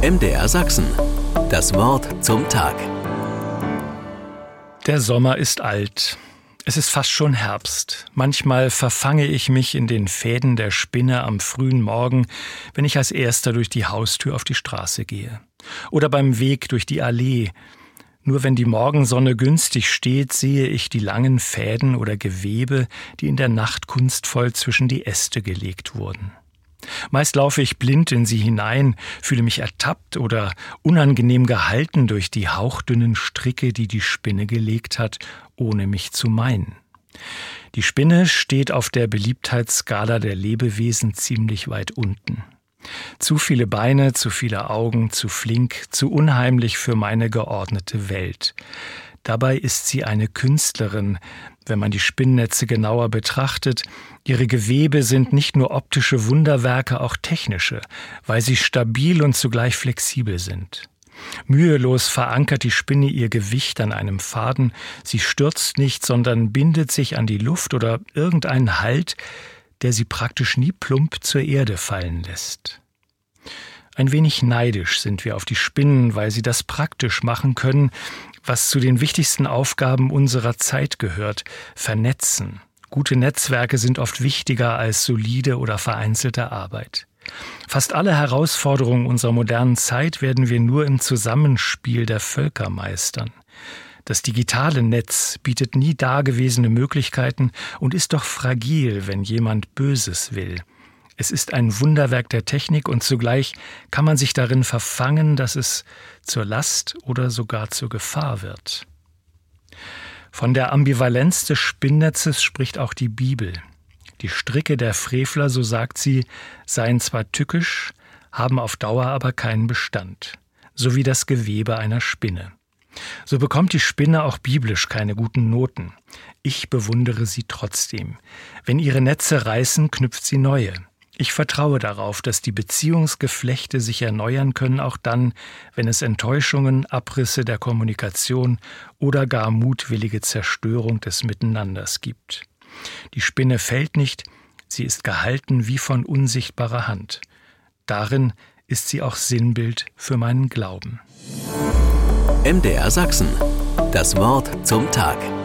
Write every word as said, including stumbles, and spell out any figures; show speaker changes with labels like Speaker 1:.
Speaker 1: M D R Sachsen. Das Wort zum Tag.
Speaker 2: Der Sommer ist alt. Es ist fast schon Herbst. Manchmal verfange ich mich in den Fäden der Spinne am frühen Morgen, wenn ich als Erster durch die Haustür auf die Straße gehe. Oder beim Weg durch die Allee. Nur wenn die Morgensonne günstig steht, sehe ich die langen Fäden oder Gewebe, die in der Nacht kunstvoll zwischen die Äste gelegt wurden. Meist laufe ich blind in sie hinein, fühle mich ertappt oder unangenehm gehalten durch die hauchdünnen Stricke, die die Spinne gelegt hat, ohne mich zu meinen. Die Spinne steht auf der Beliebtheitsskala der Lebewesen ziemlich weit unten. Zu viele Beine, zu viele Augen, zu flink, zu unheimlich für meine geordnete Welt. Dabei ist sie eine Künstlerin, wenn man die Spinnnetze genauer betrachtet. Ihre Gewebe sind nicht nur optische Wunderwerke, auch technische, weil sie stabil und zugleich flexibel sind. Mühelos verankert die Spinne ihr Gewicht an einem Faden. Sie stürzt nicht, sondern bindet sich an die Luft oder irgendeinen Halt, der sie praktisch nie plump zur Erde fallen lässt. Ein wenig neidisch sind wir auf die Spinnen, weil sie das praktisch machen können, was zu den wichtigsten Aufgaben unserer Zeit gehört: vernetzen. Gute Netzwerke sind oft wichtiger als solide oder vereinzelte Arbeit. Fast alle Herausforderungen unserer modernen Zeit werden wir nur im Zusammenspiel der Völker meistern. Das digitale Netz bietet nie dagewesene Möglichkeiten und ist doch fragil, wenn jemand Böses will. Es ist ein Wunderwerk der Technik und zugleich kann man sich darin verfangen, dass es zur Last oder sogar zur Gefahr wird. Von der Ambivalenz des Spinnnetzes spricht auch die Bibel. Die Stricke der Frevler, so sagt sie, seien zwar tückisch, haben auf Dauer aber keinen Bestand, so wie das Gewebe einer Spinne. So bekommt die Spinne auch biblisch keine guten Noten. Ich bewundere sie trotzdem. Wenn ihre Netze reißen, knüpft sie neue. Ich vertraue darauf, dass die Beziehungsgeflechte sich erneuern können, auch dann, wenn es Enttäuschungen, Abrisse der Kommunikation oder gar mutwillige Zerstörung des Miteinanders gibt. Die Spinne fällt nicht, sie ist gehalten wie von unsichtbarer Hand. Darin ist sie auch Sinnbild für meinen Glauben.
Speaker 1: M D R Sachsen. Das Wort zum Tag.